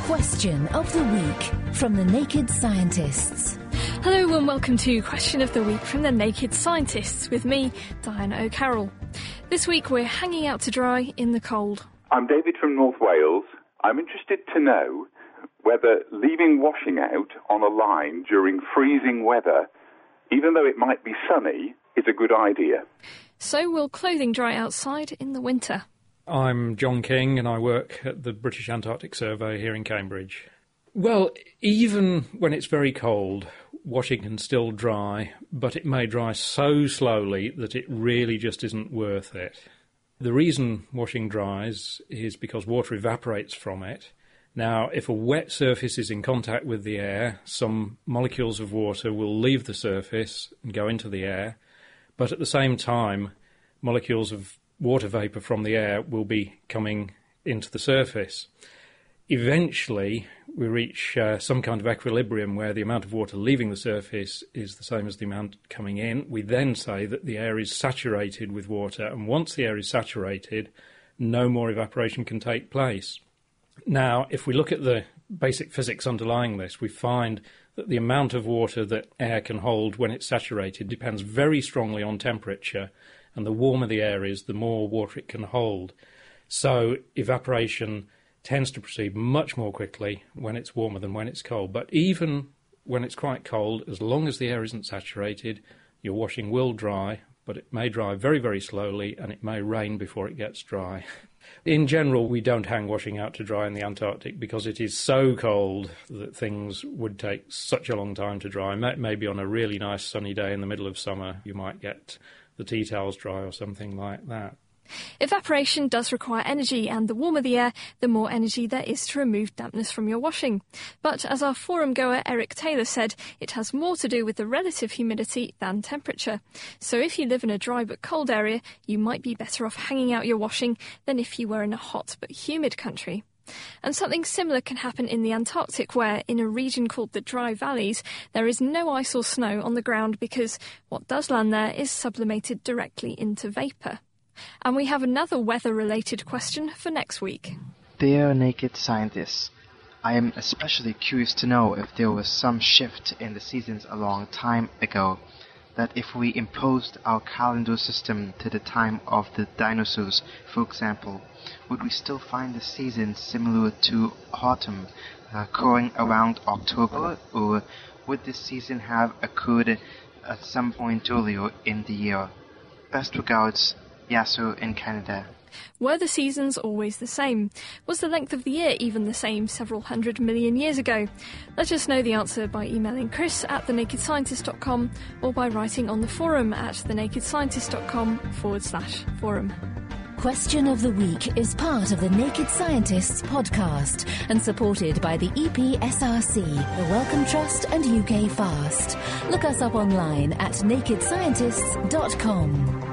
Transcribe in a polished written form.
Question of the Week from the Naked Scientists. Hello and welcome to Question of the Week from the Naked Scientists with me, Diana O'Carroll. This week we're hanging out to dry in the cold. I'm David from North Wales. I'm interested to know whether leaving washing out on a line during freezing weather, even though it might be sunny, is a good idea. So will clothing dry outside in the winter? I'm John King and I work at the British Antarctic Survey here in Cambridge. Well, even when it's very cold, washing can still dry, but it may dry so slowly that it really just isn't worth it. The reason washing dries is because water evaporates from it. Now, if a wet surface is in contact with the air, some molecules of water will leave the surface and go into the air, but at the same time, molecules of water vapour from the air will be coming into the surface. Eventually, we reach some kind of equilibrium where the amount of water leaving the surface is the same as the amount coming in. We then say that the air is saturated with water, and once the air is saturated, no more evaporation can take place. Now, if we look at the basic physics underlying this, we find that the amount of water that air can hold when it's saturated depends very strongly on temperature, and the warmer the air is, the more water it can hold. So evaporation tends to proceed much more quickly when it's warmer than when it's cold. But even when it's quite cold, as long as the air isn't saturated, your washing will dry, but it may dry very, very slowly, and it may rain before it gets dry. In general, we don't hang washing out to dry in the Antarctic because it is so cold that things would take such a long time to dry. Maybe on a really nice sunny day in the middle of summer, you might get the tea towels dry or something like that. Evaporation does require energy, and the warmer the air, the more energy there is to remove dampness from your washing. But as our forum goer Eric Taylor said, it has more to do with the relative humidity than temperature. So if you live in a dry but cold area, you might be better off hanging out your washing than if you were in a hot but humid country. And something similar can happen in the Antarctic, where, in a region called the Dry Valleys, there is no ice or snow on the ground because what does land there is sublimated directly into vapour. And we have another weather-related question for next week. Dear Naked Scientists, I am especially curious to know if there was some shift in the seasons a long time ago, that if we imposed our calendar system to the time of the dinosaurs, for example, would we still find the season similar to autumn, occurring around October, or would this season have occurred at some point earlier in the year? Best regards, Yasser in Canada. Were the seasons always the same? Was the length of the year even the same several 100 million years ago? Let us know the answer by emailing chris@thenakedscientist.com or by writing on the forum at thenakedscientist.com/forum. Question of the Week is part of the Naked Scientists podcast and supported by the EPSRC, the Wellcome Trust and UK Fast. Look us up online at nakedscientists.com.